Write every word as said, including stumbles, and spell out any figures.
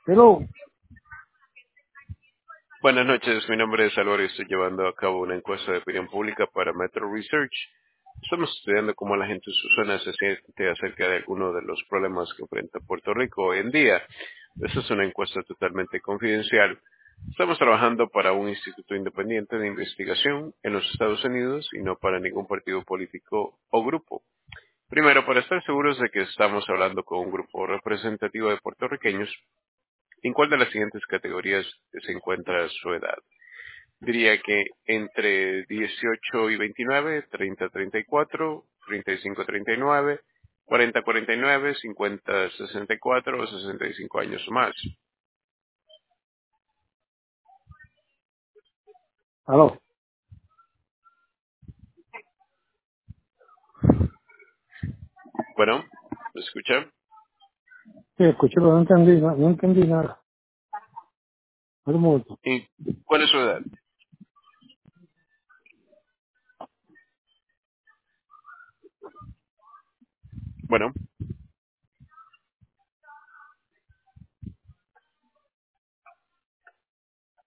Pero, Buenas noches, mi nombre es Álvaro y estoy llevando a cabo una encuesta de opinión pública para Metro Research. Estamos estudiando cómo la gente en su zona se siente acerca de algunos de los problemas que enfrenta Puerto Rico hoy en día. Esta es una encuesta totalmente confidencial. Estamos trabajando para un instituto independiente de investigación en los Estados Unidos y no para ningún partido político o grupo. Primero, para estar seguros de que estamos hablando con un grupo representativo de puertorriqueños, ¿en cuál de las siguientes categorías se encuentra su edad? Diría que entre dieciocho y veintinueve, treinta a treinta y cuatro, treinta y cinco a treinta y nueve, cuarenta a cuarenta y nueve, cincuenta a sesenta y cuatro o sesenta y cinco años o más. aló, Bueno, ¿me escucha? sí, escuché, pero no entendí, no, no entendí nada. Un momento. ¿Y cuál es su edad? Bueno.